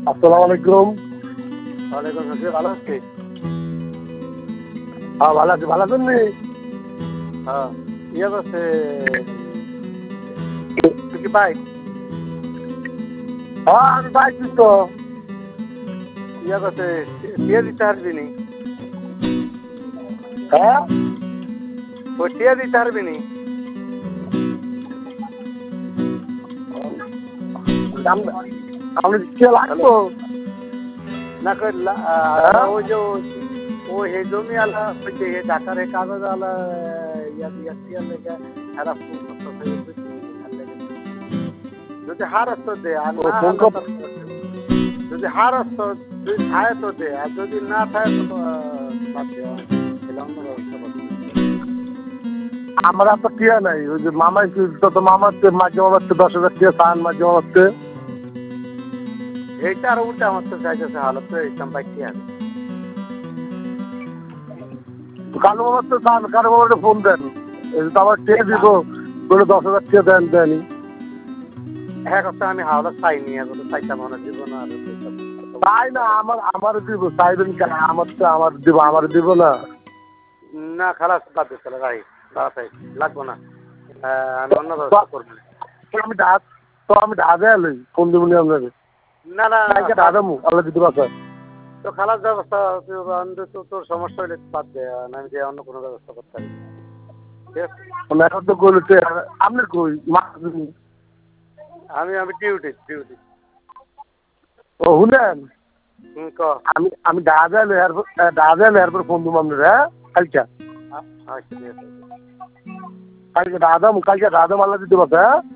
আসসালামু আলাইকুম। ওয়ালাইকুম আসসালাম, ভালো আছি। হ্যাঁ ভালো আছি, ভালো আছেন নি? হ্যাঁ, ইয়ে করছে, তুই কি বাইক হ্যাঁ আমি পাইছি তো। ইয়ে করছে, টিয়া দিতে পারবি নি? হ্যাঁ ওই টিয়া দিতে পারবি নি? আপনি কে লাগতো? না কই হ্যাঁ? ওই যে ও হে জমি আলা ওই যে হে ঢাকার হে কাগজ আলা টিয়া লেগে এরা ফোন করতেছে যদি হারস্ত দে আর ও না ফোন হারলে কর। যদি হারস্ত তুই খায় তো দে, আর যদি না খায় তো বাদ দে, তাহলে অন্য ব্যবস্থা করতে। আমার এত টিয়া নাই, ওই যে মামাই তো মামাতে মাঝে মামাতে 10,000 টিয়া চান মাঝে মামাতে। এইটা আর উল্টা আমার তো চাইতেছে হালত তো এইসব বাইক আছে। কালু মামাতে চান, কালু মামাতে ফোন দেন, এই যে তো আমার টিয়া দিব বলে 10,000 টিয়া দেন দেনি। হ্যাঁ কথা আমি হাওড়া চাইনি, এখন তো চাইতাম না জীবন আর তাই না, আমার দিব চাইবেন কেন? আমার দিব, আমার দিব না। না খালাস বাদ দিতে ভাই, তাড়াতাড়ি লাগবো না, আমি অন্য ব্যবস্থা করবো। আমি ঢাকা এলি ফোন দিব নি আপনাকে। না না কালকে ঢাকা যাবো আল্লাহ যদি বাঁচায়। তো খালাস ব্যবস্থা তোর সমস্যা হইলে বাদ দে, আমি যে অন্য কোনো ব্যবস্থা করতে পারি, ঠিক আছে? এখন তো কইলে আপনার কই মা? আমি ডিউটি ও শুনেন, ক আমি ঢাকা এয়ারপোর্ট ফোন দিব আপনার। হ্যাঁ কালকে আচ্ছা ঠিক আছে। কালকে ঢাকা আল্লাহ যদি বাঁচায়। হ্যাঁ